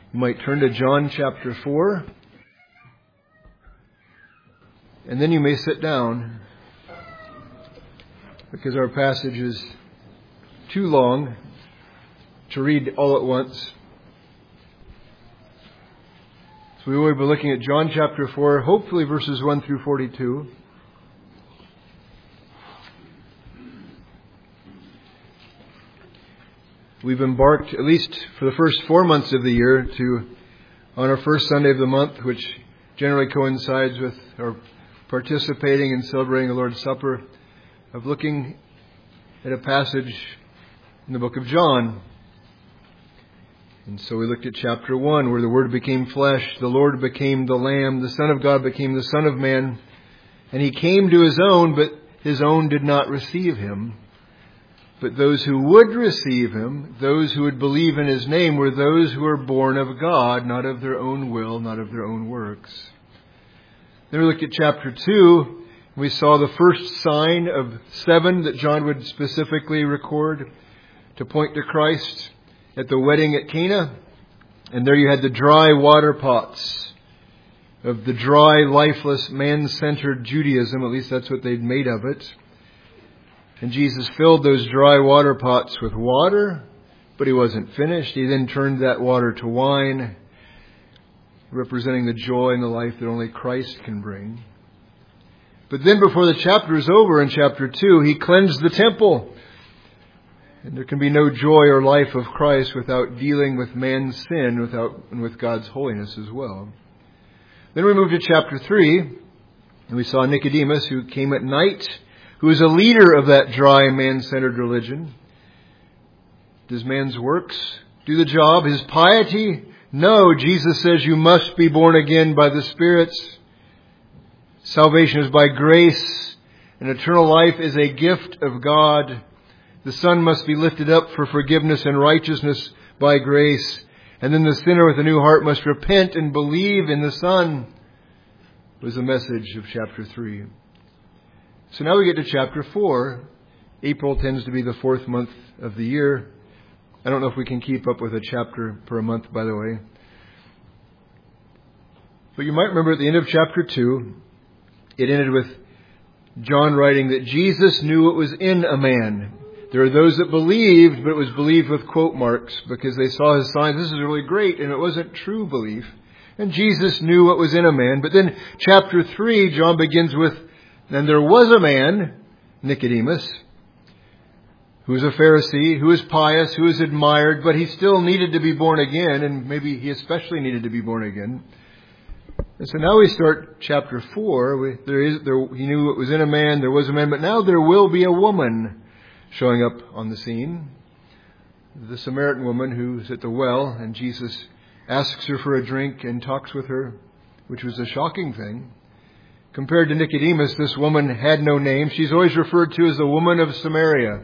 You might turn to John chapter 4. And then you may sit down, because our passage is too long to read all at once. So we will be looking at John chapter 4, hopefully verses 1 through 42. We've embarked, at least for the first 4 months of the year, on our first Sunday of the month, which generally coincides with our participating and celebrating the Lord's Supper, of looking at a passage in the book of John. And so we looked at chapter 1, where the Word became flesh, the Lord became the Lamb, the Son of God became the Son of Man, and He came to His own, but His own did not receive Him. But those who would receive Him, those who would believe in His name, were those who were born of God, not of their own will, not of their own works. Then we looked at chapter 2. We saw the first sign of 7 that John would specifically record to point to Christ at the wedding at Cana. And there you had the dry water pots of the dry, lifeless, man-centered Judaism. At least that's what they'd made of it. And Jesus filled those dry water pots with water, but He wasn't finished. He then turned that water to wine, representing the joy and the life that only Christ can bring. But then before the chapter is over, in chapter 2, He cleansed the temple. And there can be no joy or life of Christ without dealing with man's sin, and with God's holiness as well. Then we moved to chapter 3, and we saw Nicodemus, who came at night, who is a leader of that dry, man-centered religion. Does man's works do the job? His piety? No. Jesus says you must be born again by the Spirit. Salvation is by grace, and eternal life is a gift of God. The Son must be lifted up for forgiveness and righteousness by grace. And then the sinner with a new heart must repent and believe in the Son, was the message of chapter 3. So now we get to chapter 4. April tends to be the 4th month of the year. I don't know if we can keep up with a chapter per month, by the way. But you might remember at the end of chapter 2, it ended with John writing that Jesus knew what was in a man. There are those that believed, but it was believed with quote marks because they saw His signs. This is really great, and it wasn't true belief. And Jesus knew what was in a man. But then chapter 3, John begins with, and there was a man, Nicodemus, who was a Pharisee, who was pious, who was admired, but he still needed to be born again, and maybe he especially needed to be born again. And so now we start chapter 4. He knew what was in a man, there was a man, but now there will be a woman showing up on the scene. The Samaritan woman who's at the well, and Jesus asks her for a drink and talks with her, which was a shocking thing. Compared to Nicodemus, this woman had no name. She's always referred to as the woman of Samaria.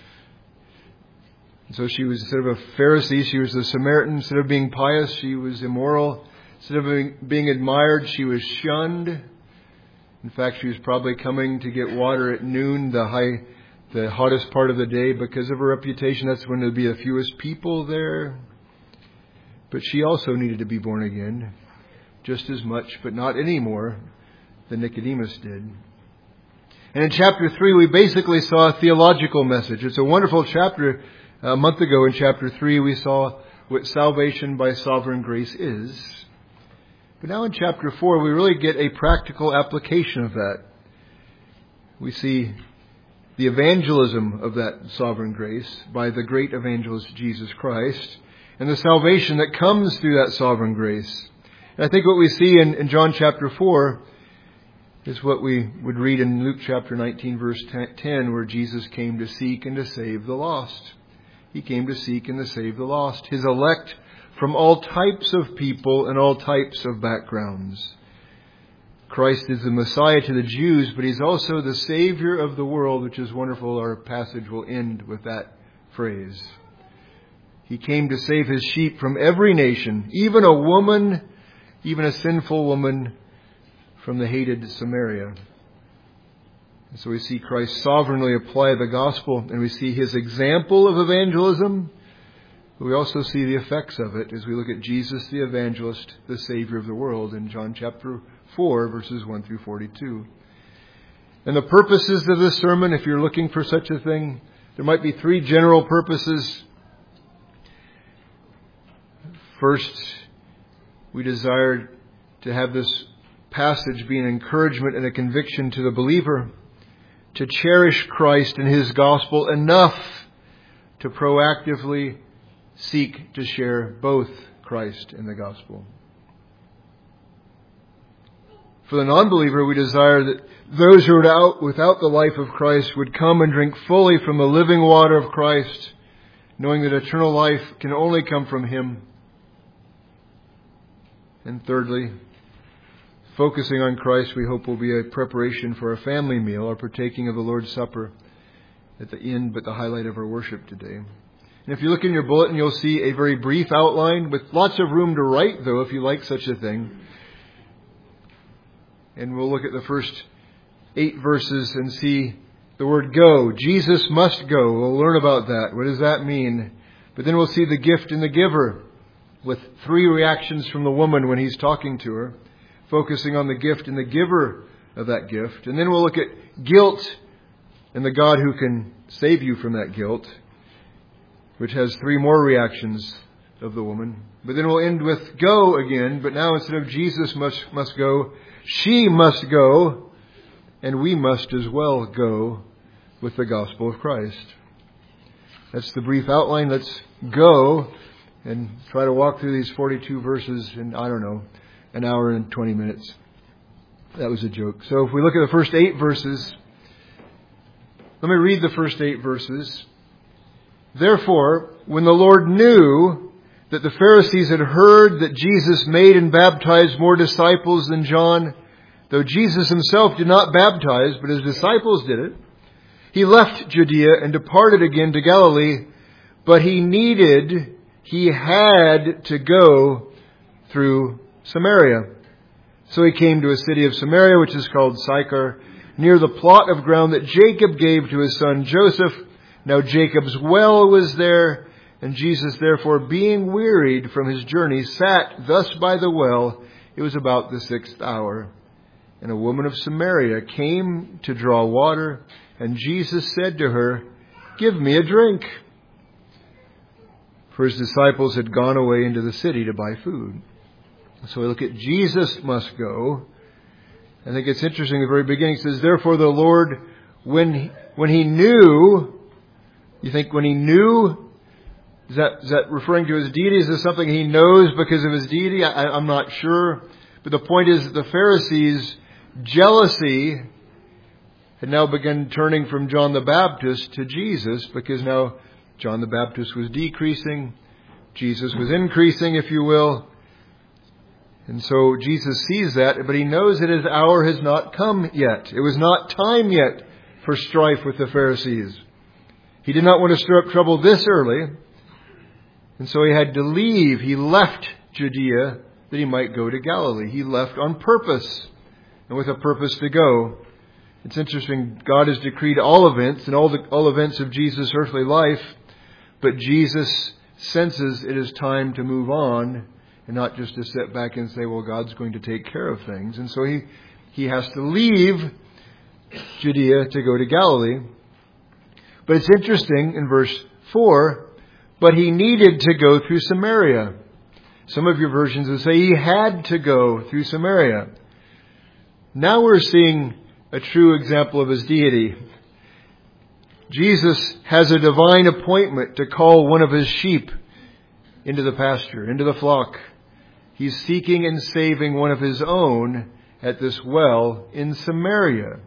So she was, instead of a Pharisee, she was a Samaritan. Instead of being pious, she was immoral. Instead of being admired, she was shunned. In fact, she was probably coming to get water at noon, the hottest part of the day. Because of her reputation, that's when there would be the fewest people there. But she also needed to be born again, just as much, but not any more than Nicodemus did. And in chapter 3, we basically saw a theological message. It's a wonderful chapter. A month ago in chapter 3, we saw what salvation by sovereign grace is. But now in chapter 4, we really get a practical application of that. We see the evangelism of that sovereign grace by the great evangelist Jesus Christ, and the salvation that comes through that sovereign grace. And I think what we see in John chapter 4 is what we would read in Luke chapter 19, verse 10, where Jesus came to seek and to save the lost. He came to seek and to save the lost, His elect from all types of people and all types of backgrounds. Christ is the Messiah to the Jews, but He's also the Savior of the world, which is wonderful. Our passage will end with that phrase. He came to save His sheep from every nation, even a woman, even a sinful woman from the hated Samaria. And so we see Christ sovereignly apply the gospel, and we see His example of evangelism But we also see the effects of it as we look at Jesus the evangelist, the Savior of the world, in John chapter 4, verses 1 through 42. And the purposes of this sermon, if you're looking for such a thing, there might be three general purposes. First, we desire to have this passage be an encouragement and a conviction to the believer to cherish Christ and His gospel enough to proactively seek to share both Christ and the gospel. For the non-believer, we desire that those who are without the life of Christ would come and drink fully from the living water of Christ, knowing that eternal life can only come from Him. And thirdly, focusing on Christ, we hope will be a preparation for a family meal or partaking of the Lord's Supper at the end, but the highlight of our worship today. And if you look in your bulletin, you'll see a very brief outline with lots of room to write, though, if you like such a thing. And we'll look at the first 8 verses and see the word go. Jesus must go. We'll learn about that. What does that mean? But then we'll see the gift and the giver with 3 reactions from the woman when He's talking to her, focusing on the gift and the giver of that gift. And then we'll look at guilt and the God who can save you from that guilt, which has 3 more reactions of the woman. But then we'll end with go again, but now instead of Jesus must go, she must go, and we must as well go with the gospel of Christ. That's the brief outline. Let's go and try to walk through these 42 verses in, an hour and 20 minutes. That was a joke. So if we look at the first 8 verses, let me read the first 8 verses. Therefore, when the Lord knew that the Pharisees had heard that Jesus made and baptized more disciples than John, though Jesus Himself did not baptize, but His disciples did it, He left Judea and departed again to Galilee, but He had to go through Samaria. So He came to a city of Samaria, which is called Sychar, near the plot of ground that Jacob gave to his son Joseph. Now Jacob's well was there, and Jesus, therefore, being wearied from His journey, sat thus by the well. It was about the 6th hour. And a woman of Samaria came to draw water, and Jesus said to her, "Give me a drink." For His disciples had gone away into the city to buy food. So we look at Jesus must go. I think it's interesting, the very beginning it says, therefore the Lord, when He knew, you think when He knew, is that referring to His deity? Is this something He knows because of His deity? I'm not sure. But the point is that the Pharisees' jealousy had now begun turning from John the Baptist to Jesus, because now John the Baptist was decreasing, Jesus was increasing, if you will. And so Jesus sees that, but He knows that His hour has not come yet. It was not time yet for strife with the Pharisees. He did not want to stir up trouble this early. And so He had to leave. He left Judea that He might go to Galilee. He left on purpose, and with a purpose to go. It's interesting, God has decreed all events and all events of Jesus' earthly life, but Jesus senses it is time to move on and not just to sit back and say, well, God's going to take care of things. And so he has to leave Judea to go to Galilee. But it's interesting in verse 4, but He needed to go through Samaria. Some of your versions will say He had to go through Samaria. Now we're seeing a true example of His deity. Jesus has a divine appointment to call one of His sheep into the pasture, into the flock. He's seeking and saving one of His own at this well in Samaria.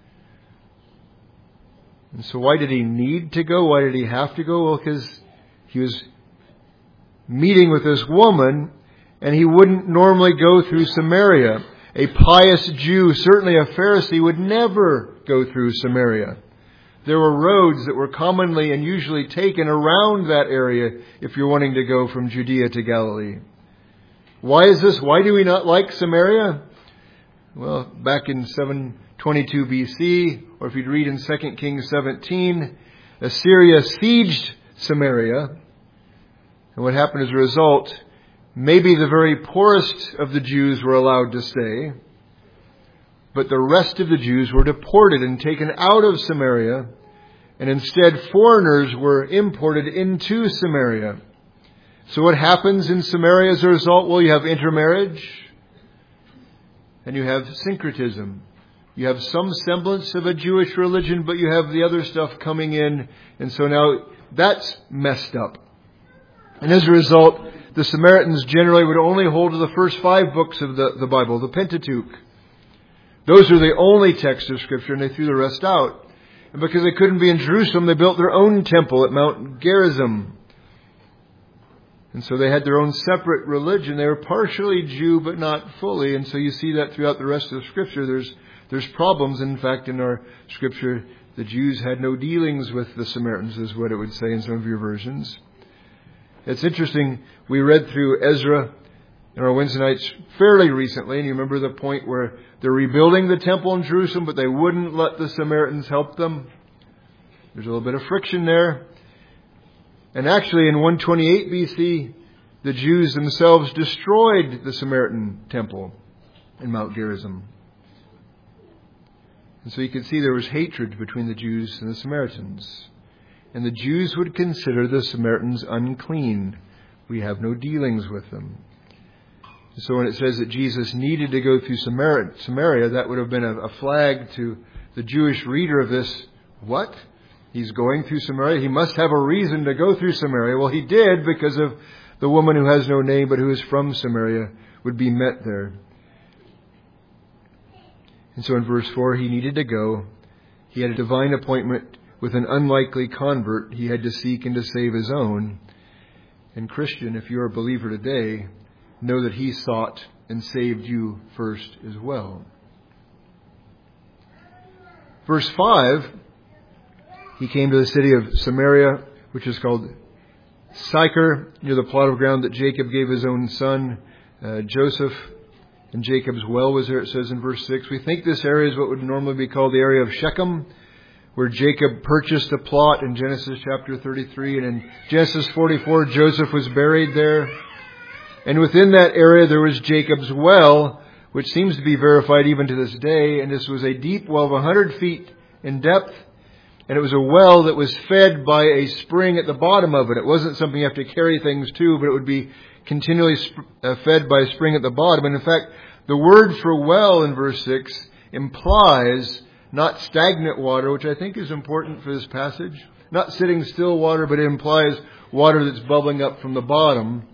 And so why did He need to go? Why did He have to go? Well, because He was meeting with this woman, and He wouldn't normally go through Samaria. A pious Jew, certainly a Pharisee, would never go through Samaria. There were roads that were commonly and usually taken around that area if you're wanting to go from Judea to Galilee. Why is this? Why do we not like Samaria? Well, back in 722 BC, or if you'd read in 2 Kings 17, Assyria sieged Samaria. And what happened as a result, maybe the very poorest of the Jews were allowed to stay, but the rest of the Jews were deported and taken out of Samaria, and instead foreigners were imported into Samaria. So what happens in Samaria as a result? Well, you have intermarriage, and you have syncretism. You have some semblance of a Jewish religion, but you have the other stuff coming in, and so now that's messed up. And as a result, the Samaritans generally would only hold to the first 5 books of the Bible, the Pentateuch. Those are the only texts of Scripture, and they threw the rest out. And because they couldn't be in Jerusalem, they built their own temple at Mount Gerizim. And so they had their own separate religion. They were partially Jew, but not fully. And so you see that throughout the rest of the Scripture. There's problems. In fact, in our Scripture, the Jews had no dealings with the Samaritans, is what it would say in some of your versions. It's interesting, we read through Ezra in our Wednesday nights fairly recently, and you remember the point where they're rebuilding the temple in Jerusalem, but they wouldn't let the Samaritans help them. There's a little bit of friction there. And actually in 128 BC, the Jews themselves destroyed the Samaritan temple in Mount Gerizim. And so you can see there was hatred between the Jews and the Samaritans. And the Jews would consider the Samaritans unclean. We have no dealings with them. So when it says that Jesus needed to go through Samaria, that would have been a flag to the Jewish reader of this. What? He's going through Samaria? He must have a reason to go through Samaria. Well, he did, because of the woman who has no name but who is from Samaria would be met there. And so in verse 4, he needed to go. He had a divine appointment with an unlikely convert. He had to seek and to save his own. And Christian, if you're a believer today, know that he sought and saved you first as well. Verse 5, he came to the city of Samaria, which is called Sychar, near the plot of ground that Jacob gave his own son, Joseph. And Jacob's well was there, it says in verse 6. We think this area is what would normally be called the area of Shechem, where Jacob purchased a plot in Genesis chapter 33. And in Genesis 44, Joseph was buried there. And within that area there was Jacob's well, which seems to be verified even to this day. And this was a deep well of 100 feet in depth. And it was a well that was fed by a spring at the bottom of it. It wasn't something you have to carry things to, but it would be continually fed by a spring at the bottom. And in fact, the word for well in verse 6 implies not stagnant water, which I think is important for this passage. Not sitting still water, but it implies water that's bubbling up from the bottom.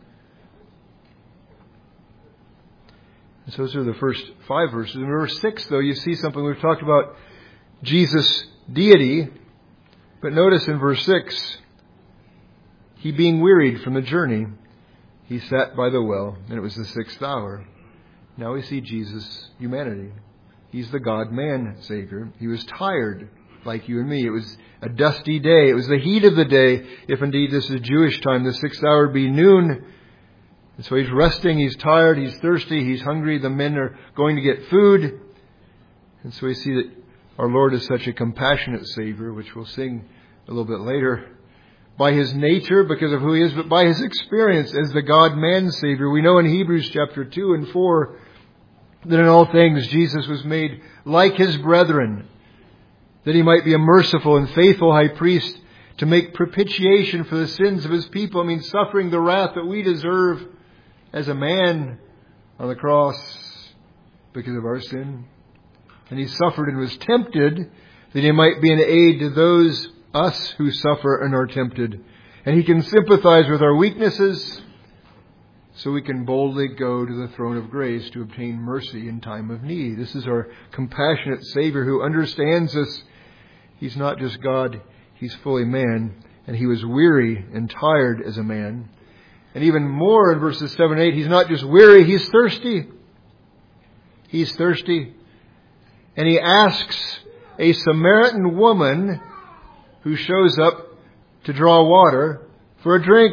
And so those are the first 5 verses. In verse 6, though, you see something. We've talked about Jesus' deity. But notice in verse 6, he being wearied from the journey, he sat by the well, and it was the 6th hour. Now we see Jesus' humanity. He's the God-man Savior. He was tired, like you and me. It was a dusty day. It was the heat of the day. If indeed this is Jewish time, the 6th hour would be noon. And so he's resting, he's tired, he's thirsty, he's hungry. The men are going to get food. And so we see that our Lord is such a compassionate Savior, which we'll sing a little bit later. By His nature, because of who He is, but by His experience as the God-man Savior. We know in Hebrews chapter 2 and 4 that in all things Jesus was made like His brethren, that He might be a merciful and faithful high priest to make propitiation for the sins of His people. I mean, suffering the wrath that we deserve as a man on the cross because of our sin. And He suffered and was tempted that He might be an aid to those us who suffer and are tempted. And He can sympathize with our weaknesses so we can boldly go to the throne of grace to obtain mercy in time of need. This is our compassionate Savior who understands us. He's not just God, He's fully man. And He was weary and tired as a man. And even more in verses 7 and 8, He's not just weary, He's thirsty. He's thirsty. And He asks a Samaritan woman who shows up to draw water for a drink.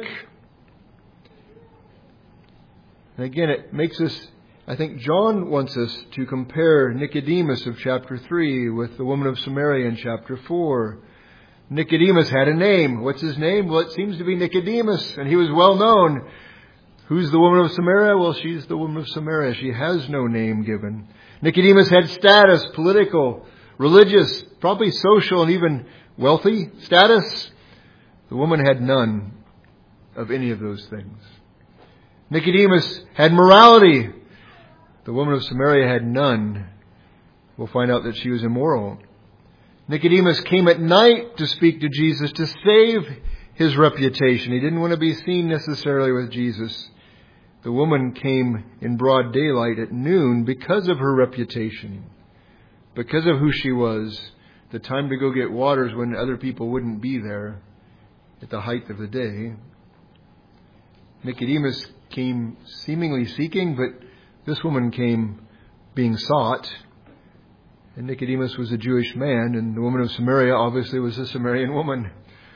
And again, it makes us, I think John wants us to compare Nicodemus of chapter 3 with the woman of Samaria in chapter 4. Nicodemus had a name. What's his name? Well, it seems to be Nicodemus, and he was well known. Who's the woman of Samaria? Well, she's the woman of Samaria. She has no name given. Nicodemus had status, political, religious, probably social, and even wealthy status. The woman had none of any of those things. Nicodemus had morality. The woman of Samaria had none. We'll find out that she was immoral. Nicodemus came at night to speak to Jesus to save his reputation. He didn't want to be seen necessarily with Jesus. The woman came in broad daylight at noon because of her reputation, because of who she was. The time to go get water is when other people wouldn't be there at the height of the day. Nicodemus came seemingly seeking, but this woman came being sought. And Nicodemus was a Jewish man, and the woman of Samaria obviously was a Samaritan woman.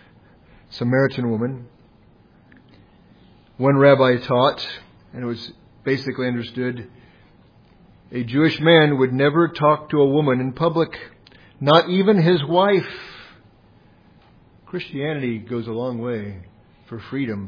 One rabbi taught, and it was basically understood, a Jewish man would never talk to a woman in public, not even his wife. Christianity goes a long way for freedom.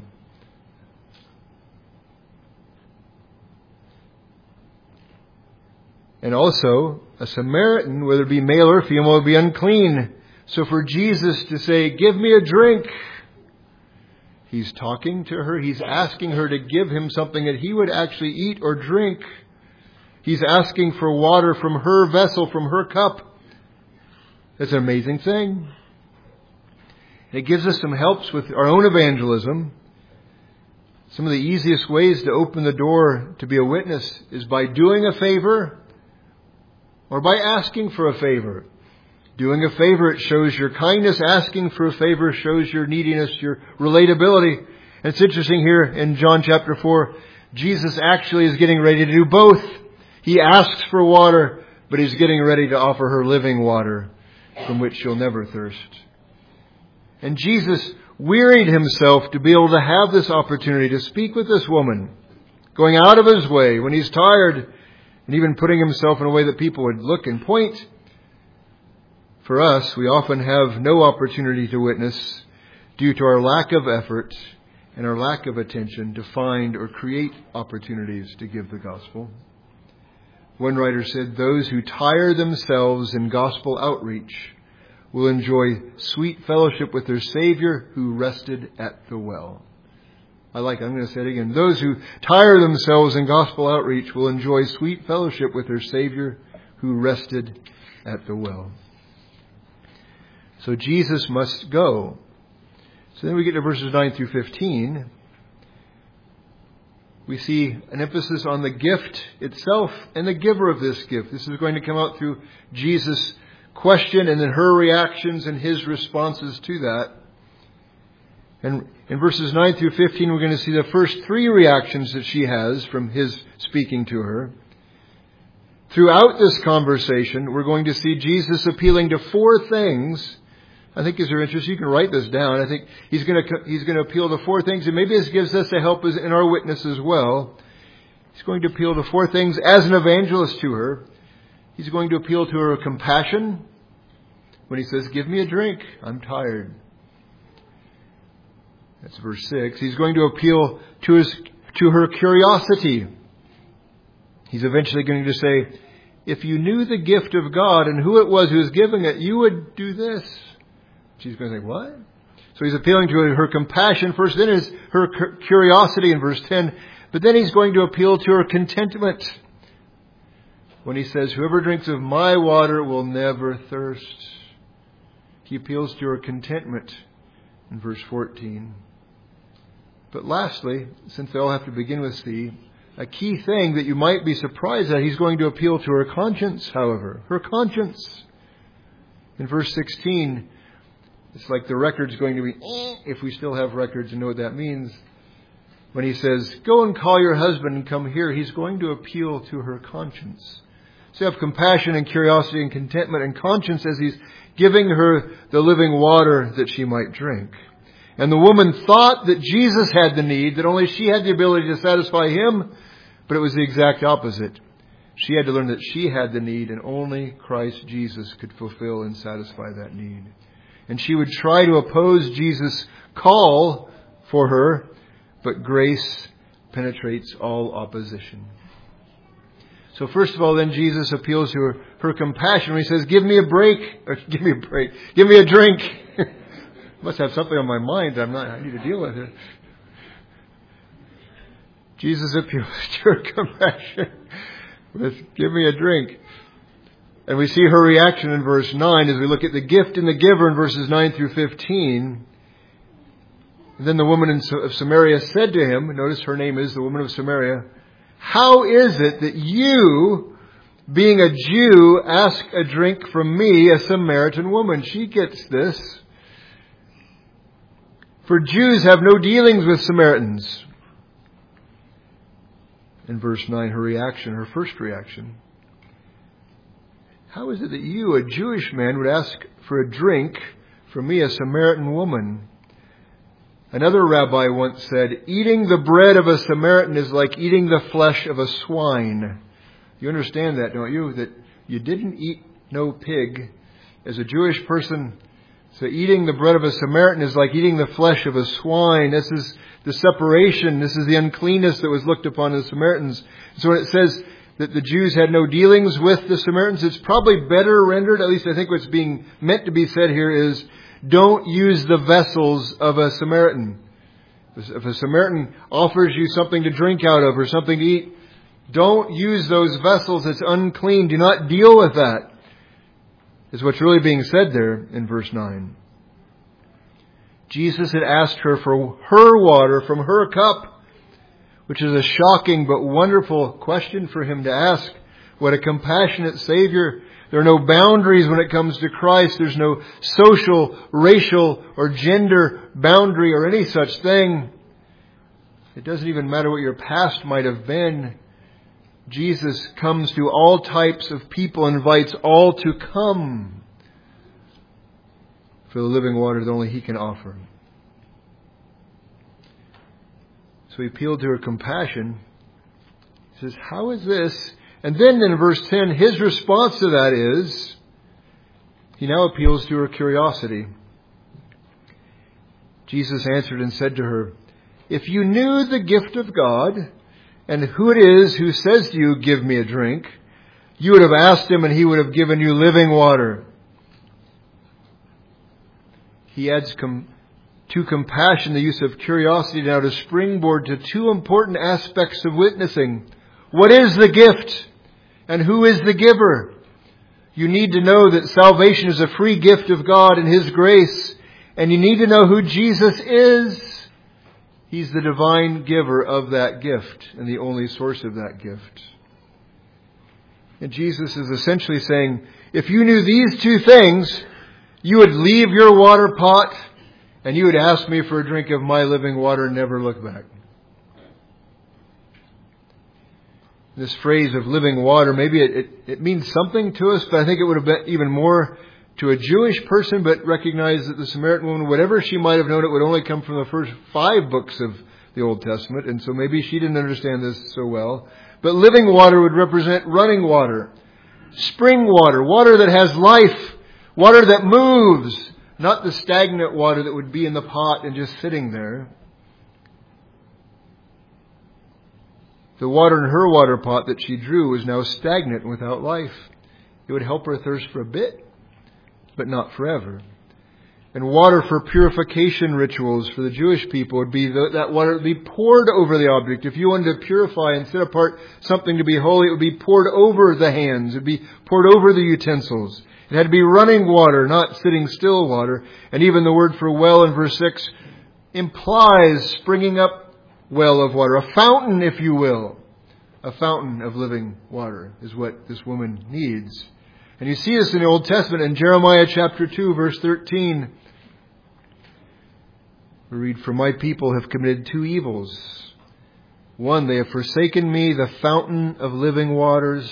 And also, a Samaritan, whether it be male or female, would be unclean. So for Jesus to say, give me a drink, he's talking to her. He's asking her to give him something that he would actually eat or drink. He's asking for water from her vessel, from her cup. That's an amazing thing. It gives us some helps with our own evangelism. Some of the easiest ways to open the door to be a witness is by doing a favor or by asking for a favor. Doing a favor, it shows your kindness. Asking for a favor shows your neediness, your relatability. And it's interesting here in John chapter 4, Jesus actually is getting ready to do both. He asks for water, but he's getting ready to offer her living water from which she'll never thirst. And Jesus wearied himself to be able to have this opportunity to speak with this woman, going out of his way when he's tired, and even putting himself in a way that people would look and point. For us, we often have no opportunity to witness due to our lack of effort and our lack of attention to find or create opportunities to give the gospel. One writer said, those who tire themselves in gospel outreach will enjoy sweet fellowship with their Savior who rested at the well. I'm going to say it again. Those who tire themselves in gospel outreach will enjoy sweet fellowship with their Savior who rested at the well. So Jesus must go. So then we get to verses 9 through 15. We see an emphasis on the gift itself and the giver of this gift. This is going to come out through Jesus' question and then her reactions and his responses to that. And in verses 9 through 15, we're going to see the first three reactions that she has from his speaking to her. Throughout this conversation, we're going to see Jesus appealing to four things. I think as you're interested, you can write this down. I think he's going to appeal to four things, and maybe this gives us a help in our witness as well. He's going to appeal to four things as an evangelist to her. He's going to appeal to her compassion when he says, give me a drink, I'm tired. That's verse 6. He's going to appeal to her curiosity. He's eventually going to say, if you knew the gift of God and who it was who was giving it, you would do this. She's going to say, what? So he's appealing to her compassion first, then is her curiosity in verse 10. But then he's going to appeal to her contentment when he says, whoever drinks of my water will never thirst. He appeals to her contentment in verse 14. But lastly, since they all have to begin with C, a key thing that you might be surprised at, he's going to appeal to her conscience, however. Her conscience. In verse 16, it's like the record's going to be, if we still have records and know what that means. When he says, go and call your husband and come here, he's going to appeal to her conscience. So you have compassion and curiosity and contentment and conscience as he's giving her the living water that she might drink. And the woman thought that Jesus had the need, that only she had the ability to satisfy him, but it was the exact opposite. She had to learn that she had the need and only Christ Jesus could fulfill and satisfy that need. And she would try to oppose Jesus' call for her, but grace penetrates all opposition. So first of all, then Jesus appeals to her compassion when he says, give me a break. Give me a drink. Must have something on my mind that I need to deal with it. Jesus appeals to her compassion with, give me a drink. And we see her reaction in verse 9 as we look at the gift and the giver in verses 9 through 15. And then the woman of Samaria said to him, notice her name is the woman of Samaria, how is it that you, being a Jew, ask a drink from me, a Samaritan woman? She gets this. For Jews have no dealings with Samaritans. In verse 9, her first reaction. How is it that you, a Jewish man, would ask for a drink from me, a Samaritan woman? Another rabbi once said, eating the bread of a Samaritan is like eating the flesh of a swine. You understand that, don't you? That you didn't eat no pig. As a Jewish person, so eating the bread of a Samaritan is like eating the flesh of a swine. This is the separation. This is the uncleanness that was looked upon as Samaritans. So when it says that the Jews had no dealings with the Samaritans, it's probably better rendered, at least I think what's being meant to be said here is, don't use the vessels of a Samaritan. If a Samaritan offers you something to drink out of or something to eat, don't use those vessels. It's unclean. Do not deal with that, is what's really being said there in verse 9. Jesus had asked her for her water from her cup, which is a shocking but wonderful question for him to ask. What a compassionate Savior. There are no boundaries when it comes to Christ. There's no social, racial, or gender boundary or any such thing. It doesn't even matter what your past might have been. Jesus comes to all types of people and invites all to come for the living water that only He can offer. So he appealed to her compassion. He says, how is this? And then in verse 10, his response to that is, he now appeals to her curiosity. Jesus answered and said to her, if you knew the gift of God and who it is who says to you, give me a drink, you would have asked Him and He would have given you living water. He adds to compassion the use of curiosity now to springboard to two important aspects of witnessing. What is the gift? And who is the giver? You need to know that salvation is a free gift of God and His grace. And you need to know who Jesus is. He's the divine giver of that gift and the only source of that gift. And Jesus is essentially saying, if you knew these two things, you would leave your water pot and you would ask me for a drink of my living water and never look back. This phrase of living water, maybe it means something to us, but I think it would have been even more to a Jewish person, but recognize that the Samaritan woman, whatever she might have known, it would only come from the first 5 books of the Old Testament, and so maybe she didn't understand this so well. But living water would represent running water, spring water, water that has life, water that moves, not the stagnant water that would be in the pot and just sitting there. The water in her water pot that she drew was now stagnant and without life. It would help her thirst for a bit, but not forever. And water for purification rituals for the Jewish people would be that water would be poured over the object. If you wanted to purify and set apart something to be holy, it would be poured over the hands. It would be poured over the utensils. It had to be running water, not sitting still water. And even the word for well in verse 6 implies springing up well of water. A fountain, if you will. A fountain of living water is what this woman needs. And you see this in the Old Testament in Jeremiah chapter 2, verse 13. We read, for my people have committed 2 evils. 1, they have forsaken me, the fountain of living waters.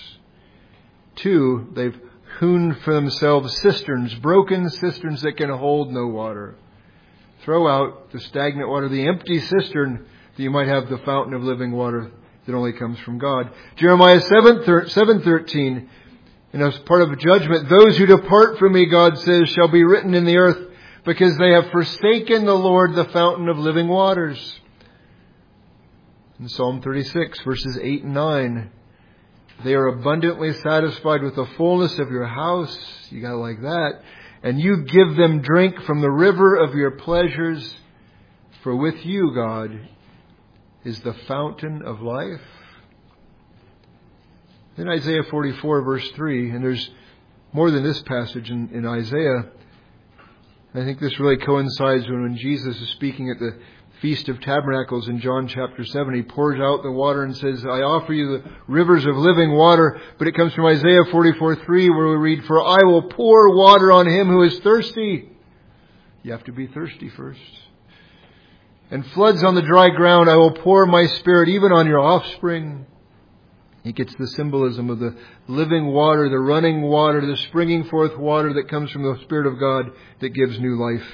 2, they've hewn for themselves cisterns, broken cisterns that can hold no water. Throw out the stagnant water, the empty cistern, that you might have the fountain of living water that only comes from God. Jeremiah 7:13, And as part of judgment, those who depart from me, God says, shall be written in the earth, because they have forsaken the Lord, the fountain of living waters. In Psalm 36, verses 8 and 9, they are abundantly satisfied with the fullness of your house. You got to like that. And you give them drink from the river of your pleasures. For with you, God, is the fountain of life. In Isaiah 44, verse 3, and there's more than this passage in Isaiah. I think this really coincides when Jesus is speaking at the Feast of Tabernacles in John chapter 7. He pours out the water and says, I offer you the rivers of living water. But it comes from Isaiah 44:3, where we read, for I will pour water on him who is thirsty. You have to be thirsty first. And floods on the dry ground. I will pour my Spirit even on your offspring. He gets the symbolism of the living water, the running water, the springing forth water that comes from the Spirit of God that gives new life.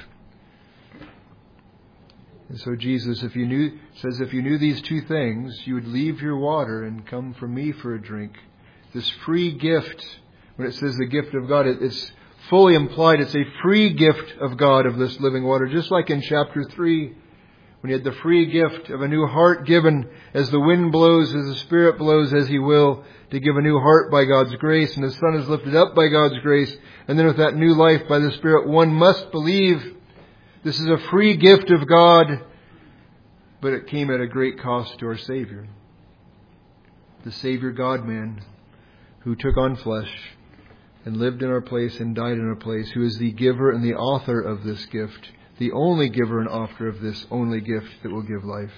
And so Jesus, says if you knew these two things, you would leave your water and come from me for a drink. This free gift, when it says the gift of God, it's fully implied. It's a free gift of God of this living water. Just like in chapter 3, when he had the free gift of a new heart given as the wind blows, as the Spirit blows as He will, to give a new heart by God's grace. And the Son is lifted up by God's grace. And then with that new life by the Spirit, one must believe. This is a free gift of God, but it came at a great cost to our Savior. The Savior God-man who took on flesh and lived in our place and died in our place, who is the giver and the author of this gift, the only giver and author of this only gift that will give life.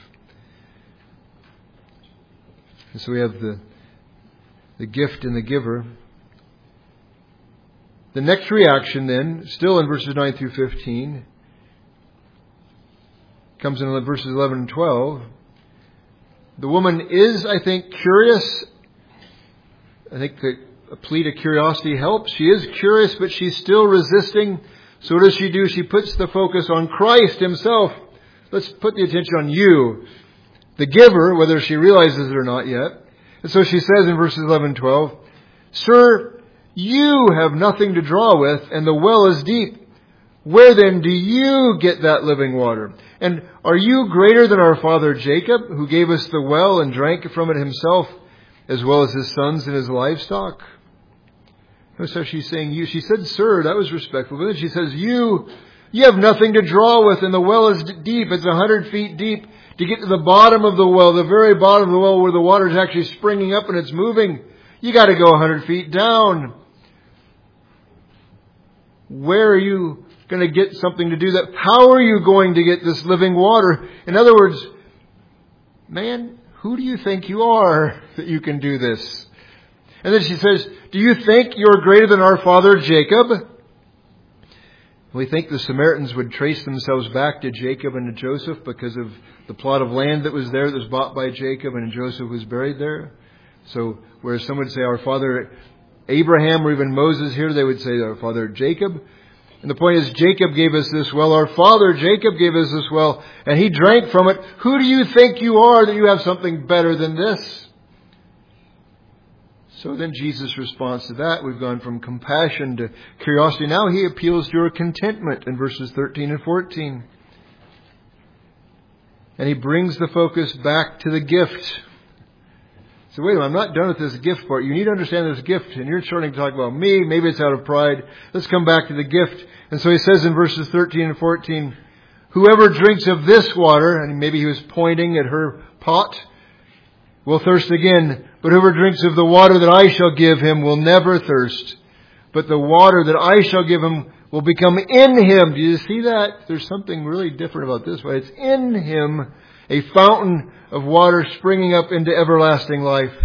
And so we have the gift and the giver. The next reaction then, still in verses 9 through 15, comes in verses 11 and 12. The woman is, I think, curious. I think a plea to curiosity helps. She is curious, but she's still resisting. So what does she do? She puts the focus on Christ Himself. Let's put the attention on you, the giver, whether she realizes it or not yet. And so she says in verses 11 and 12, Sir, you have nothing to draw with, and the well is deep. Where then do you get that living water? And are you greater than our father Jacob, who gave us the well and drank from it himself, as well as his sons and his livestock? So she's saying you. She said, Sir, that was respectful. But then she says, you have nothing to draw with, and the well is deep. It's 100 feet deep. To get to the bottom of the well, the very bottom of the well where the water is actually springing up and it's moving, you got to go 100 feet down. Where are you going to get something to do that? How are you going to get this living water? In other words, man, who do you think you are that you can do this? And then she says, do you think you're greater than our father Jacob? We think the Samaritans would trace themselves back to Jacob and to Joseph because of the plot of land that was there that was bought by Jacob, and Joseph was buried there. So whereas some would say our father Abraham or even Moses here, they would say our father Jacob. And the point is, Jacob gave us this well. Our father Jacob gave us this well, and he drank from it. Who do you think you are that you have something better than this? So then Jesus responds to that. We've gone from compassion to curiosity. Now He appeals to your contentment in verses 13 and 14. And He brings the focus back to the gift. So wait a minute, I'm not done with this gift part. You need to understand this gift. And you're starting to talk about me. Maybe it's out of pride. Let's come back to the gift. And so He says in verses 13 and 14, whoever drinks of this water, and maybe He was pointing at her pot, will thirst again. But whoever drinks of the water that I shall give him will never thirst. But the water that I shall give him will become in him. Do you see that? There's something really different about this one. It's in him, a fountain of water springing up into everlasting life.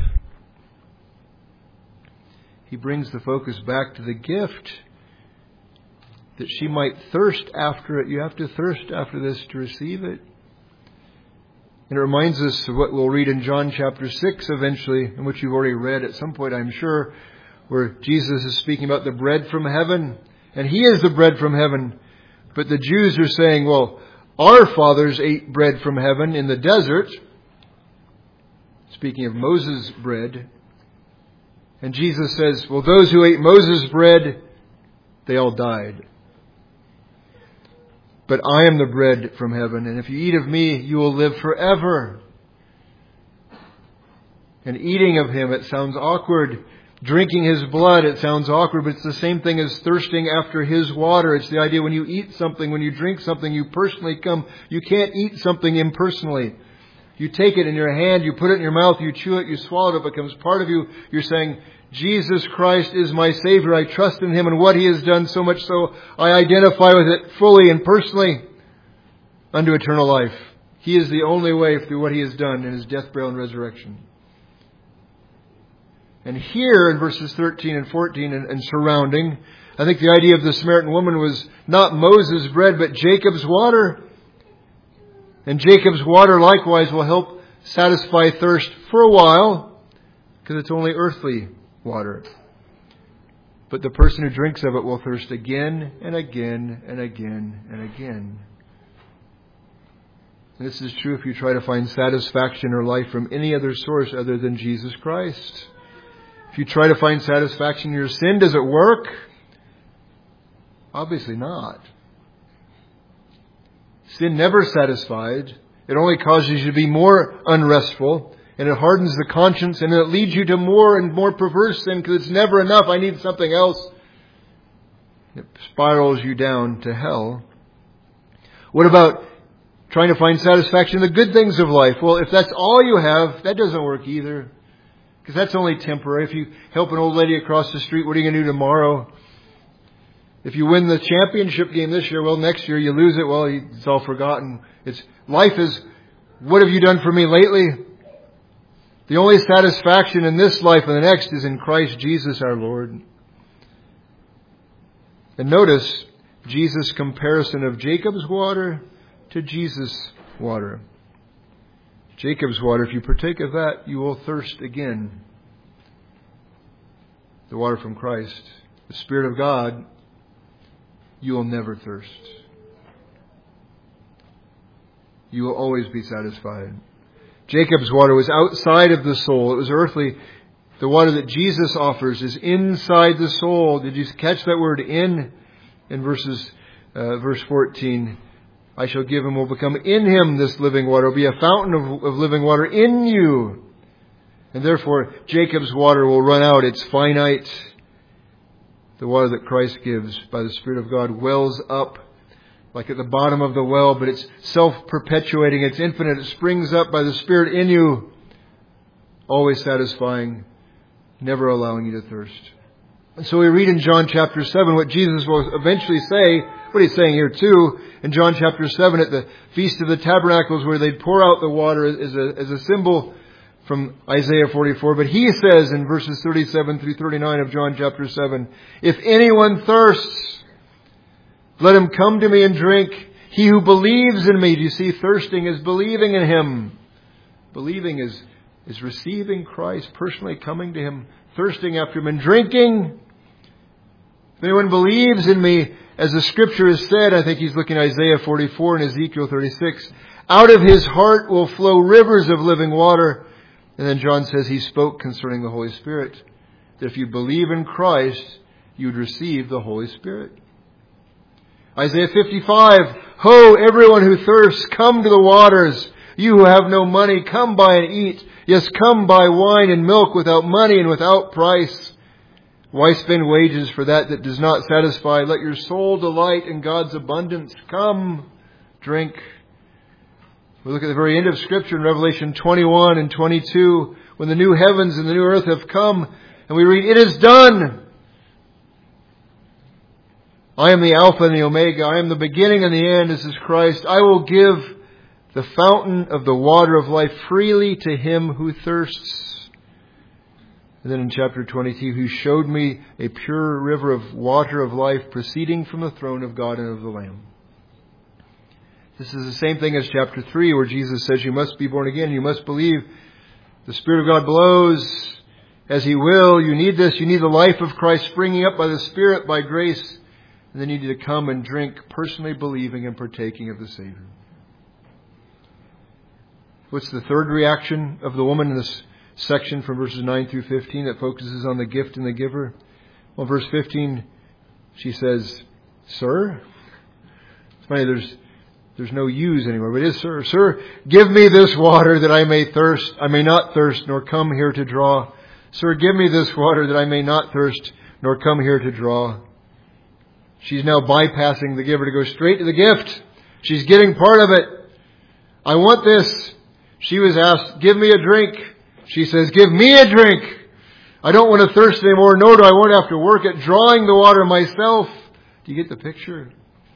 He brings the focus back to the gift, that she might thirst after it. You have to thirst after this to receive it. And it reminds us of what we'll read in John chapter 6 eventually, in which you've already read at some point, I'm sure, where Jesus is speaking about the bread from heaven. And He is the bread from heaven. But the Jews are saying, well, our fathers ate bread from heaven in the desert. Speaking of Moses' bread. And Jesus says, well, those who ate Moses' bread, they all died. But I am the bread from heaven, and if you eat of me, you will live forever. And eating of Him, it sounds awkward. Drinking His blood, it sounds awkward, but it's the same thing as thirsting after His water. It's the idea when you eat something, when you drink something, you personally come. You can't eat something impersonally. You take it in your hand, you put it in your mouth, you chew it, you swallow it, it becomes part of you. You're saying, Jesus Christ is my Savior. I trust in Him and what He has done, so much so I identify with it fully and personally unto eternal life. He is the only way through what He has done in His death, burial, and resurrection. And here in verses 13 and 14 and surrounding, I think the idea of the Samaritan woman was not Moses' bread, but Jacob's water. And Jacob's water likewise will help satisfy thirst for a while, because it's only earthly water. But the person who drinks of it will thirst again and again and again and again. And this is true if you try to find satisfaction or life from any other source other than Jesus Christ. If you try to find satisfaction in your sin, does it work? Obviously not. Sin never satisfied. It only causes you to be more unrestful, and it hardens the conscience, and it leads you to more and more perverse sin because it's never enough. I need something else. It spirals you down to hell. What about trying to find satisfaction in the good things of life? Well, if that's all you have, that doesn't work either. Because that's only temporary. If you help an old lady across the street, what are you going to do tomorrow? If you win the championship game this year, well, next year you lose it. Well, it's all forgotten. Life is, what have you done for me lately? The only satisfaction in this life and the next is in Christ Jesus our Lord. And notice Jesus' comparison of Jacob's water to Jesus' water. Jacob's water, if you partake of that, you will thirst again. The water from Christ, the Spirit of God, you will never thirst. You will always be satisfied. Jacob's water was outside of the soul. It was earthly. The water that Jesus offers is inside the soul. Did you catch that word in verse 14? I shall give him, will become in him this living water. It will be a fountain of living water in you. And therefore, Jacob's water will run out. It's finite. The water that Christ gives by the Spirit of God wells up like at the bottom of the well, but it's self-perpetuating. It's infinite. It springs up by the Spirit in you, always satisfying, never allowing you to thirst. And so we read in John chapter 7 what Jesus will eventually say, what He's saying here too, in John chapter 7 at the Feast of the Tabernacles, where they'd pour out the water as a symbol from Isaiah 44. But He says in verses 37 through 39 of John chapter 7, if anyone thirsts, let him come to me and drink. He who believes in me. Do you see, thirsting is believing in Him. Believing is receiving Christ, personally coming to Him, thirsting after Him, and drinking. If anyone believes in me, as the Scripture has said, I think he's looking at Isaiah 44 and Ezekiel 36, out of his heart will flow rivers of living water. And then John says He spoke concerning the Holy Spirit, that if you believe in Christ, you would receive the Holy Spirit. Isaiah 55, ho, everyone who thirsts, come to the waters. You who have no money, come buy and eat. Yes, come buy wine and milk without money and without price. Why spend wages for that does not satisfy? Let your soul delight in God's abundance. Come, drink. We look at the very end of Scripture in Revelation 21 and 22, when the new heavens and the new earth have come, and we read, it is done. I am the Alpha and the Omega. I am the beginning and the end. This is Christ. I will give the fountain of the water of life freely to him who thirsts. And then in chapter 22, who showed me a pure river of water of life proceeding from the throne of God and of the Lamb. This is the same thing as chapter 3, where Jesus says you must be born again. You must believe the Spirit of God blows as He will. You need this. You need the life of Christ springing up by the Spirit, by grace. And then you need to come and drink, personally believing and partaking of the Savior. What's the third reaction of the woman in this section from verses 9 through 15 that focuses on the gift and the giver. Well, verse 15, she says, "Sir." It's funny, there's no "yous" anymore, but it is "Sir." "Sir, give me this water that I may not thirst, nor come here to draw. Sir, give me this water that I may not thirst, nor come here to draw." She's now bypassing the giver to go straight to the gift. She's getting part of it. "I want this." She was asked, "Give me a drink." She says, "Give me a drink. I don't want to thirst anymore, nor do I want to have to work at drawing the water myself." Do you get the picture?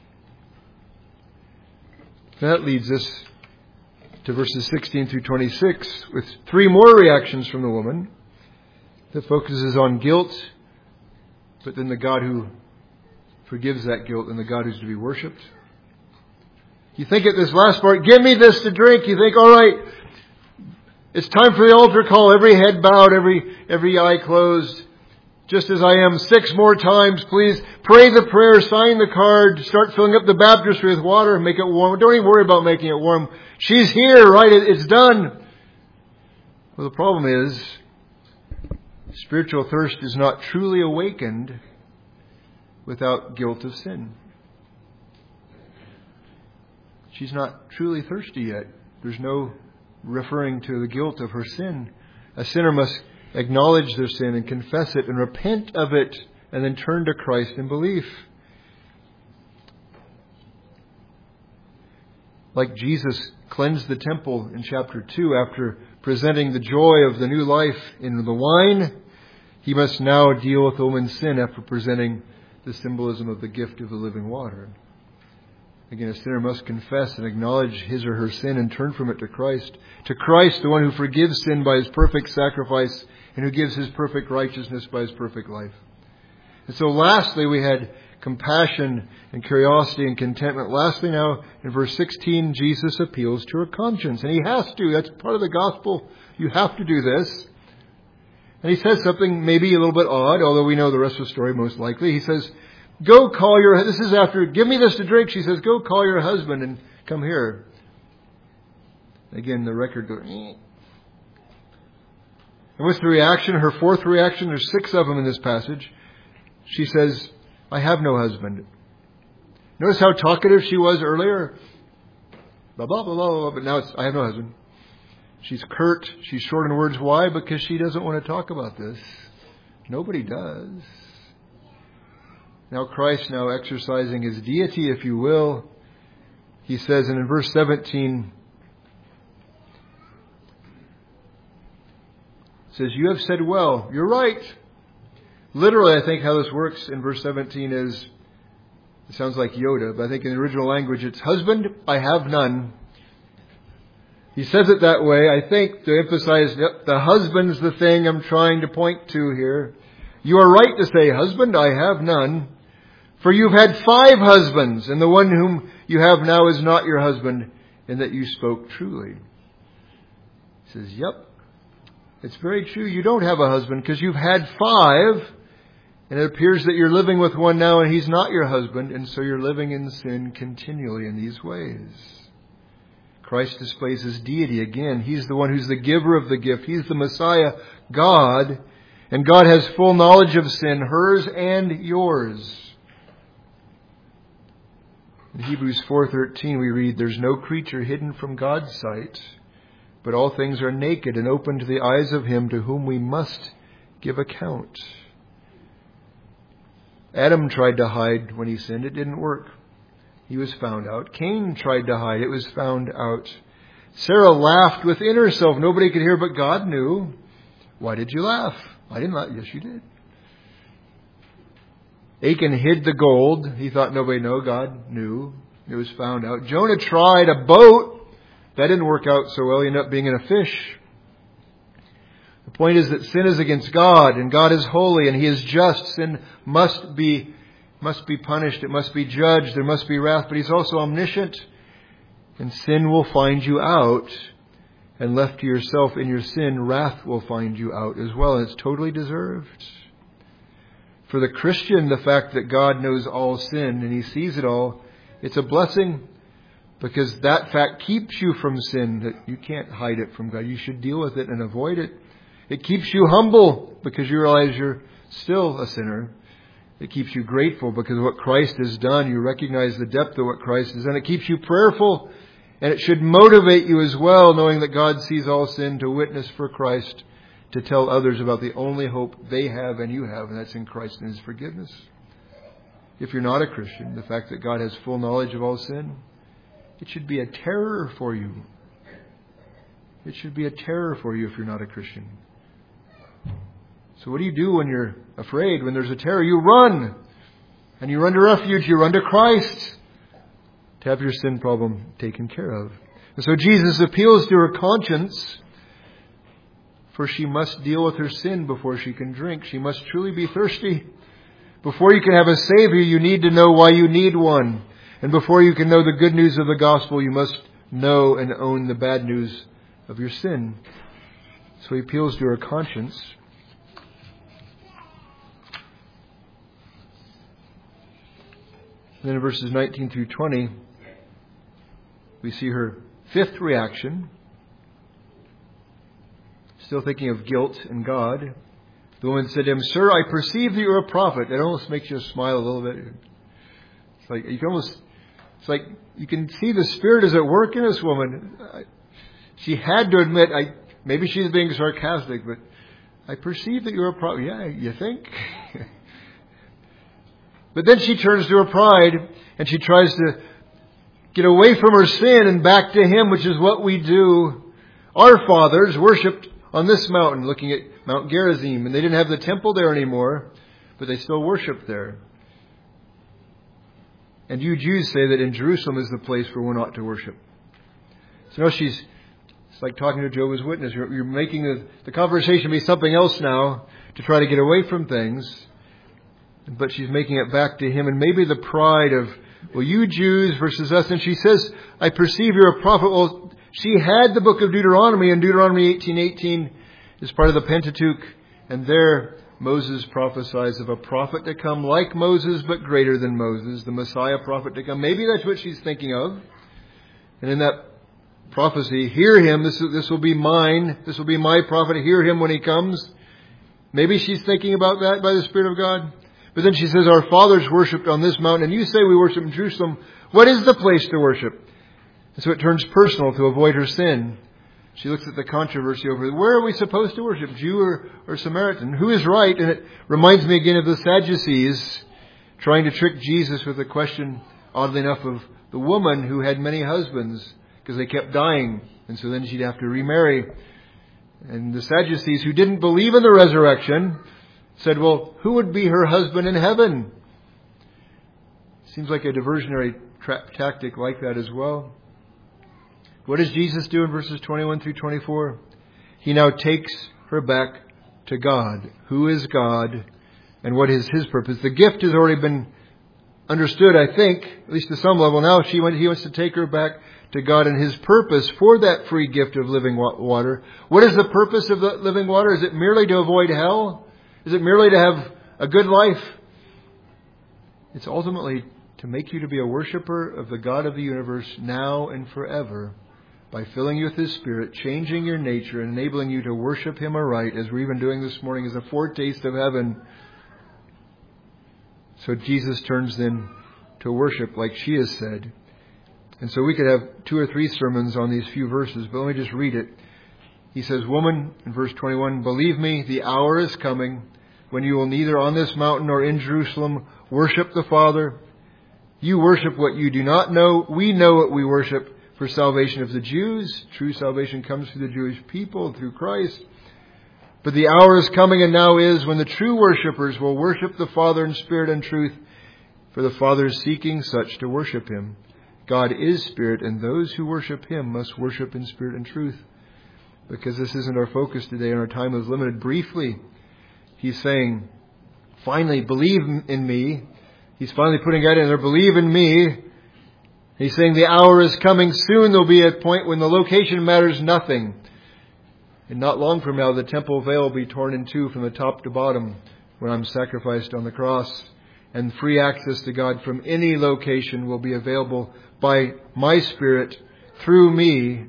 That leads us to verses 16 through 26 with 3 more reactions from the woman that focuses on guilt, but then the God who forgives that guilt and the God who's to be worshipped. You think at this last part, "Give me this to drink," you think, all right, it's time for the altar call. Every head bowed, every eye closed. Just as I am 6 more times, please pray the prayer, sign the card, start filling up the baptistry with water, make it warm. Don't even worry about making it warm. She's here, right? It's done. Well, the problem is, spiritual thirst is not truly awakened without guilt of sin. She's not truly thirsty yet. There's no referring to the guilt of her sin. A sinner must acknowledge their sin and confess it and repent of it and then turn to Christ in belief. Like Jesus cleansed the temple in chapter 2 after presenting the joy of the new life in the wine, He must now deal with the woman's sin after presenting the symbolism of the gift of the living water. Again, a sinner must confess and acknowledge his or her sin and turn from it to Christ. To Christ, the one who forgives sin by His perfect sacrifice and who gives His perfect righteousness by His perfect life. And so lastly, we had compassion and curiosity and contentment. Lastly now, in verse 16, Jesus appeals to her conscience. And He has to. That's part of the gospel. You have to do this. And He says something maybe a little bit odd, although we know the rest of the story most likely. He says, "Go call your..." This is after, "Give me this to drink." She says, "Go call your husband and come here." Again, the record goes... And what's the reaction? Her 4th reaction. There's 6 of them in this passage. She says, "I have no husband." Notice how talkative she was earlier. Blah, blah, blah, blah, blah. But now it's, "I have no husband." She's curt. She's short in words. Why? Because she doesn't want to talk about this. Nobody does. Now Christ, now exercising His deity, if you will, He says, and in verse 17, says, "You have said well." You're right. Literally, I think how this works in verse 17 is, it sounds like Yoda, but I think in the original language it's, "Husband, I have none." He says it that way, I think, to emphasize that the husband's the thing I'm trying to point to here. "You are right to say, 'Husband, I have none. For you've had 5 husbands, and the one whom you have now is not your husband, and that you spoke truly.'" He says, yep, it's very true. You don't have a husband because you've had 5, and it appears that you're living with one now and he's not your husband, and so you're living in sin continually in these ways. Christ displays His deity again. He's the one who's the giver of the gift. He's the Messiah, God, and God has full knowledge of sin, hers and yours. In Hebrews 4:13 we read, "There's no creature hidden from God's sight, but all things are naked and open to the eyes of Him to whom we must give account." Adam tried to hide when he sinned. It didn't work. He was found out. Cain tried to hide. It was found out. Sarah laughed within herself. Nobody could hear, but God knew. "Why did you laugh?" "I didn't laugh." "Yes, you did." Achan hid the gold. He thought nobody knew. God knew. It was found out. Jonah tried a boat. That didn't work out so well. He ended up being in a fish. The point is that sin is against God, and God is holy, and He is just. Sin must be punished. It must be judged. There must be wrath. But He's also omniscient, and sin will find you out. And left to yourself in your sin, wrath will find you out as well. And it's totally deserved. For the Christian, the fact that God knows all sin and He sees it all, it's a blessing, because that fact keeps you from sin, that you can't hide it from God. You should deal with it and avoid it. It keeps you humble because you realize you're still a sinner. It keeps you grateful because of what Christ has done. You recognize the depth of what Christ has done. It keeps you prayerful, and it should motivate you as well, knowing that God sees all sin, to witness for Christ, to tell others about the only hope they have and you have, and that's in Christ and His forgiveness. If you're not a Christian, the fact that God has full knowledge of all sin, it should be a terror for you. It should be a terror for you if you're not a Christian. So what do you do when you're afraid? When there's a terror, you run. And you run to refuge. You run to Christ to have your sin problem taken care of. And so Jesus appeals to her conscience, for she must deal with her sin before she can drink. She must truly be thirsty. Before you can have a Savior, you need to know why you need one. And before you can know the good news of the gospel, you must know and own the bad news of your sin. So He appeals to her conscience. And then in verses 19 through 20, we see her fifth reaction. Still thinking of guilt and God. The woman said to Him, "Sir, I perceive that you are a prophet." It almost makes you smile a little bit. It's like you can see the Spirit is at work in this woman. She had to admit, maybe she's being sarcastic, but I perceive that you're a prophet. Yeah, you think? But then she turns to her pride and she tries to get away from her sin and back to Him, which is what we do. Our fathers worshipped on this mountain, looking at Mount Gerizim, and they didn't have the temple there anymore, but they still worshipped there. And you Jews say that in Jerusalem is the place where we're not to worship. So now it's like talking to Jehovah's Witness. You're making the conversation be something else now to try to get away from things. But she's making it back to Him. And maybe the pride of, well, you Jews versus us. And she says, I perceive you're a prophet. Well, she had the book of Deuteronomy, and Deuteronomy 18:18 is part of the Pentateuch. And there Moses prophesies of a prophet to come like Moses, but greater than Moses, the Messiah prophet to come. Maybe that's what she's thinking of. And in that prophecy, hear Him. This will be mine. This will be my prophet. Hear Him when He comes. Maybe she's thinking about that by the Spirit of God. But then she says, our fathers worshipped on this mountain, and you say we worship in Jerusalem. What is the place to worship? And so it turns personal to avoid her sin. She looks at the controversy over where are we supposed to worship, Jew or Samaritan? Who is right? And it reminds me again of the Sadducees trying to trick Jesus with the question, oddly enough, of the woman who had many husbands because they kept dying. And so then she'd have to remarry. And the Sadducees, who didn't believe in the resurrection, said, well, who would be her husband in heaven? Seems like a diversionary tactic like that as well. What does Jesus do in verses 21 through 24? He now takes her back to God. Who is God and what is His purpose? The gift has already been understood, I think, at least to some level. Now He wants to take her back to God and His purpose for that free gift of living water. What is the purpose of the living water? Is it merely to avoid hell? Is it merely to have a good life? It's ultimately to make you to be a worshiper of the God of the universe now and forever by filling you with His Spirit, changing your nature, and enabling you to worship Him aright, as we're even doing this morning as a foretaste of heaven. So Jesus turns then to worship like she has said. And so we could have 2 or 3 sermons on these few verses, but let me just read it. He says, woman, in verse 21, believe me, the hour is coming when you will neither on this mountain nor in Jerusalem worship the Father. You worship what you do not know. We know what we worship, for salvation of the Jews. True salvation comes through the Jewish people, through Christ. But the hour is coming, and now is, when the true worshippers will worship the Father in spirit and truth, for the Father is seeking such to worship Him. God is Spirit, and those who worship Him must worship in spirit and truth. Because this isn't our focus today, and our time is limited. Briefly, He's saying, finally, believe in me. He's finally putting that in there, believe in me. He's saying the hour is coming soon. There'll be a point when the location matters nothing. And not long from now, the temple veil will be torn in two from the top to bottom when I'm sacrificed on the cross. And free access to God from any location will be available by my Spirit through me.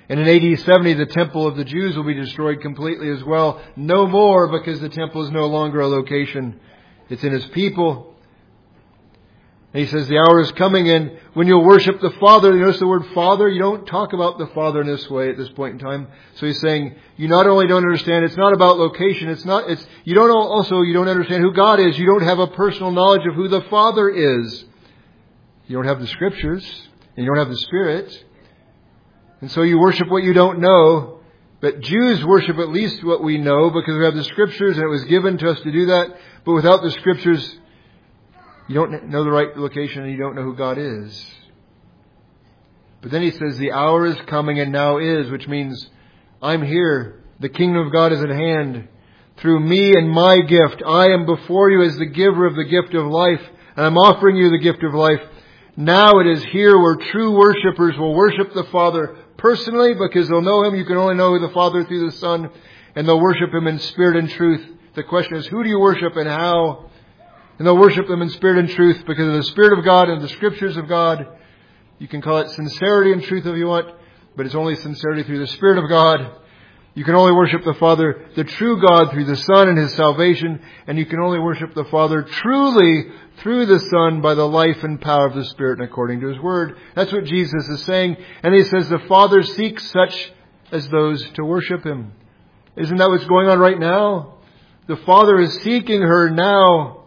And in AD 70, the temple of the Jews will be destroyed completely as well. No more, because the temple is no longer a location. It's in His people. And He says the hour is coming in when you'll worship the Father. You notice the word Father? You don't talk about the Father in this way at this point in time. So He's saying, you not only don't understand, it's not about location. You don't understand who God is. You don't have a personal knowledge of who the Father is. You don't have the Scriptures, and you don't have the Spirit. And so you worship what you don't know. But Jews worship at least what we know, because we have the Scriptures and it was given to us to do that. But without the Scriptures, you don't know the right location and you don't know who God is. But then He says the hour is coming and now is, which means I'm here. The kingdom of God is at hand. Through me and my gift, I am before you as the giver of the gift of life. And I'm offering you the gift of life. Now it is here where true worshippers will worship the Father personally, because they'll know Him. You can only know the Father through the Son, and they'll worship Him in spirit and truth. The question is, who do you worship and how? And they'll worship Him in spirit and truth because of the Spirit of God and the Scriptures of God. You can call it sincerity and truth if you want, but it's only sincerity through the Spirit of God. You can only worship the Father, the true God, through the Son and His salvation, and you can only worship the Father truly through the Son by the life and power of the Spirit and according to His Word. That's what Jesus is saying. And He says the Father seeks such as those to worship Him. Isn't that what's going on right now? The Father is seeking her now.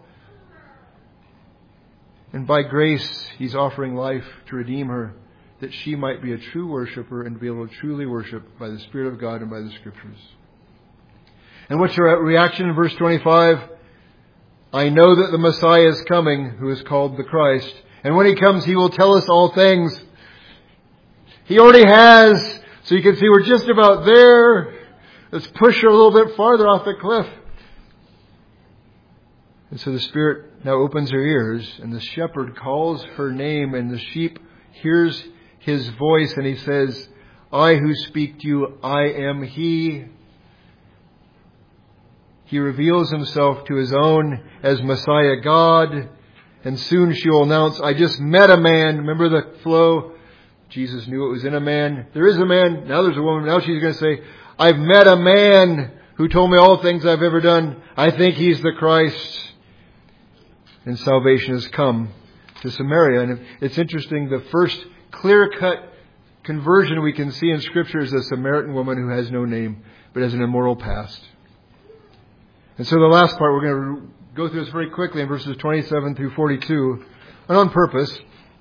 And by grace, He's offering life to redeem her, that she might be a true worshiper and be able to truly worship by the Spirit of God and by the Scriptures. And what's your reaction in verse 25? I know that the Messiah is coming, who is called the Christ. And when He comes, He will tell us all things. He already has. So you can see we're just about there. Let's push her a little bit farther off the cliff. And so the Spirit now opens her ears, and the shepherd calls her name, and the sheep hears His voice, and He says, I who speak to you, I am He. He reveals Himself to His own as Messiah God. And soon she will announce, I just met a man. Remember the flow? Jesus knew it was in a man. There is a man. Now there's a woman. Now she's going to say, I've met a man who told me all things I've ever done. I think He's the Christ. And salvation has come to Samaria. And it's interesting, the first clear-cut conversion we can see in Scripture is a Samaritan woman who has no name, but has an immoral past. And so the last part, we're going to go through this very quickly in verses 27 through 42. And on purpose,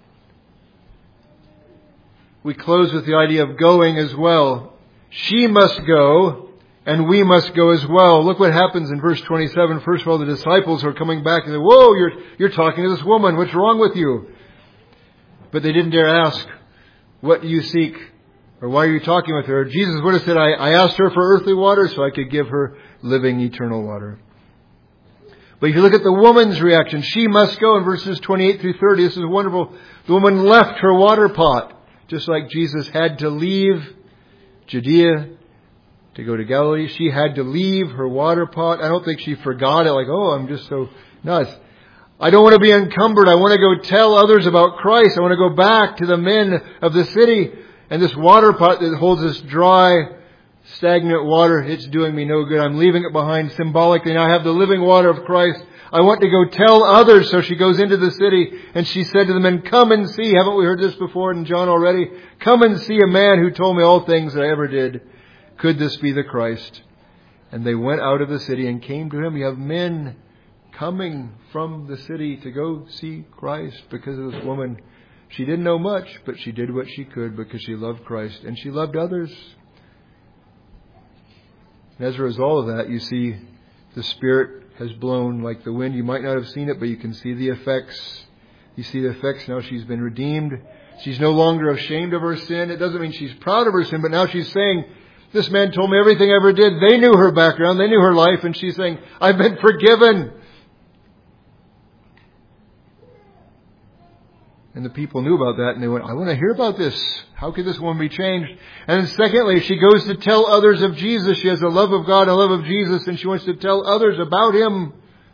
we close with the idea of going as well. She must go, and we must go as well. Look what happens in verse 27. First of all, the disciples are coming back and say, whoa, you're talking to this woman. What's wrong with you? But they didn't dare ask, what do you seek? Or why are you talking with her? Jesus would have said, I asked her for earthly water so I could give her living eternal water. But if you look at the woman's reaction, she must go in verses 28 through 30. This is wonderful. The woman left her water pot, just like Jesus had to leave Judea to go to Galilee. She had to leave her water pot. I don't think she forgot it, like, oh, I'm just so nuts. I don't want to be encumbered. I want to go tell others about Christ. I want to go back to the men of the city. And this water pot that holds this dry, stagnant water, it's doing me no good. I'm leaving it behind symbolically. Now I have the living water of Christ. I want to go tell others. So she goes into the city and she said to the men, come and see. Haven't we heard this before in John already? Come and see a man who told me all things that I ever did. Could this be the Christ? And they went out of the city and came to Him. You have men coming from the city to go see Christ because of this woman. She didn't know much, but she did what she could because she loved Christ and she loved others. And as a result of that, you see the Spirit has blown like the wind. You might not have seen it, but you can see the effects. You see the effects. Now she's been redeemed. She's no longer ashamed of her sin. It doesn't mean she's proud of her sin, but now she's saying, this man told me everything I ever did. They knew her background. They knew her life. And she's saying, I've been forgiven. And the people knew about that and they went, I want to hear about this. How could this woman be changed? And then secondly, she goes to tell others of Jesus. She has a love of God, a love of Jesus, and she wants to tell others about Him.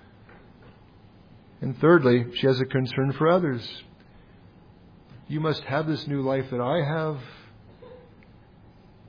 And thirdly, she has a concern for others. You must have this new life that I have.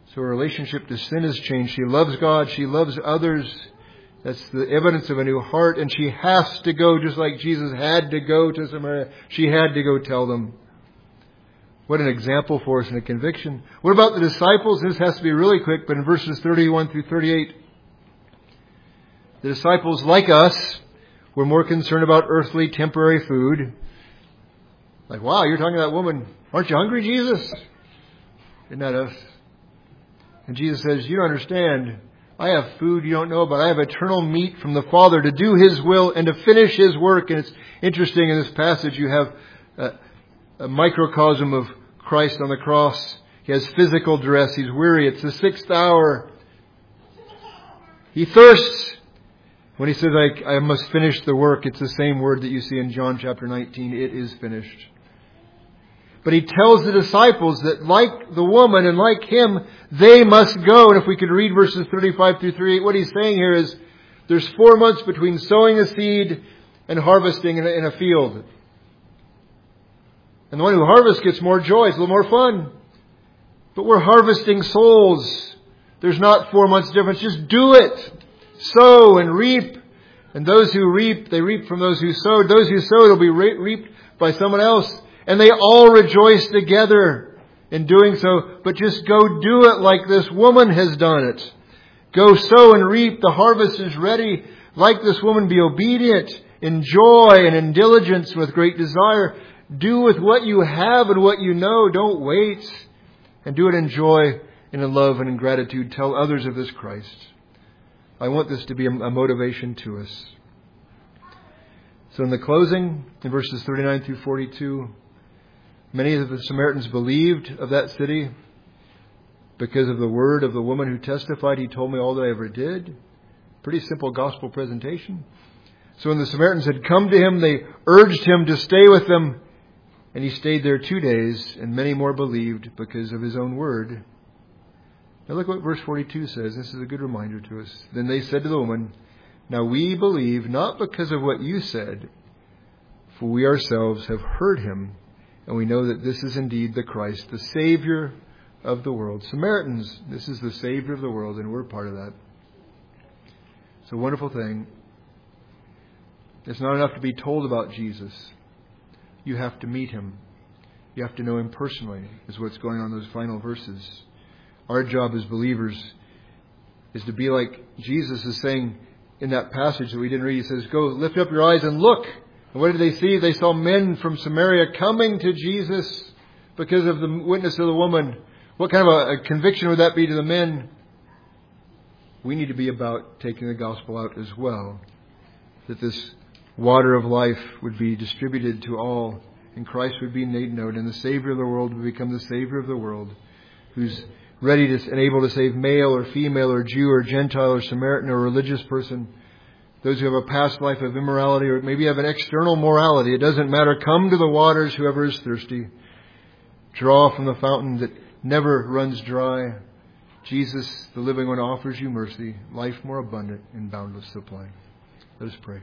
So her relationship to sin has changed. She loves God. She loves others. That's the evidence of a new heart. And she has to go, just like Jesus had to go to Samaria. She had to go tell them. What an example for us and a conviction. What about the disciples? This has to be really quick, but in verses 31 through 38, the disciples, like us, were more concerned about earthly, temporary food. Like, wow, you're talking to that woman. Aren't you hungry, Jesus? Isn't that us? And Jesus says, you don't understand. I have food you don't know about. I have eternal meat from the Father to do His will and to finish His work. And it's interesting in this passage you have a microcosm of Christ on the cross. He has physical duress. He's weary. It's the 6th hour. He thirsts. When He says, I must finish the work, it's the same word that you see in John chapter 19. It is finished. But He tells the disciples that like the woman and like Him, they must go. And if we could read verses 35 through 38, what He's saying here is there's 4 months between sowing a seed and harvesting in a field. And the one who harvests gets more joy. It's a little more fun. But we're harvesting souls. There's not 4 months difference. Just do it. Sow and reap. And those who reap, they reap from those who sowed. Those who sowed will be reaped by someone else. And they all rejoice together in doing so. But just go do it like this woman has done it. Go sow and reap. The harvest is ready. Like this woman, be obedient in joy and in diligence with great desire. Do with what you have and what you know. Don't wait. And do it in joy and in love and in gratitude. Tell others of this Christ. I want this to be a motivation to us. So in the closing, in verses 39 through 42, many of the Samaritans believed of that city because of the word of the woman who testified, He told me all that I ever did. Pretty simple gospel presentation. So when the Samaritans had come to Him, they urged Him to stay with them. And He stayed there 2 days, and many more believed because of His own word. Now look what verse 42 says. This is a good reminder to us. Then they said to the woman, now we believe not because of what you said, for we ourselves have heard Him, and we know that this is indeed the Christ, the Savior of the world. Samaritans, this is the Savior of the world, and we're part of that. It's a wonderful thing. It's not enough to be told about Jesus. You have to meet Him. You have to know Him personally, is what's going on in those final verses. Our job as believers is to be like Jesus is saying in that passage that we didn't read. He says, go lift up your eyes and look. And what did they see? They saw men from Samaria coming to Jesus because of the witness of the woman. What kind of a conviction would that be to the men? We need to be about taking the gospel out as well. That this water of life would be distributed to all. And Christ would be made known. And the Savior of the world would become the Savior of the world. Who's ready to and able to save male or female or Jew or Gentile or Samaritan or religious person. Those who have a past life of immorality or maybe have an external morality. It doesn't matter. Come to the waters, whoever is thirsty. Draw from the fountain that never runs dry. Jesus, the living one, offers you mercy, life more abundant and boundless supply. Let us pray.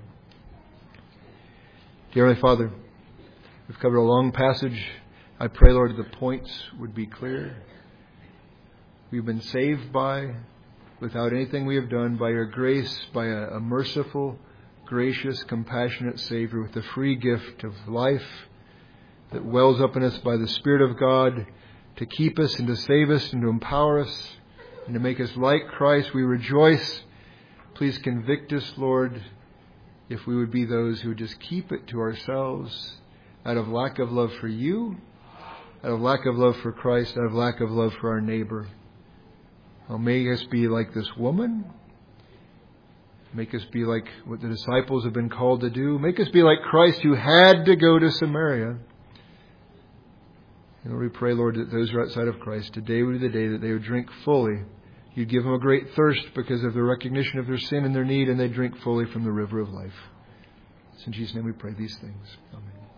Dear Heavenly Father, we've covered a long passage. I pray, Lord, the points would be clear. We've been saved without anything we have done, by your grace, by a merciful, gracious, compassionate Savior with the free gift of life that wells up in us by the Spirit of God to keep us and to save us and to empower us and to make us like Christ. We rejoice. Please convict us, Lord, if we would be those who would just keep it to ourselves out of lack of love for you, out of lack of love for Christ, out of lack of love for our neighbor. Oh, may us be like this woman. Make us be like what the disciples have been called to do. Make us be like Christ, who had to go to Samaria. And we pray, Lord, that those who are outside of Christ, today would be the day that they would drink fully. You'd give them a great thirst because of the recognition of their sin and their need, and they drink fully from the river of life. It's in Jesus' name we pray these things. Amen.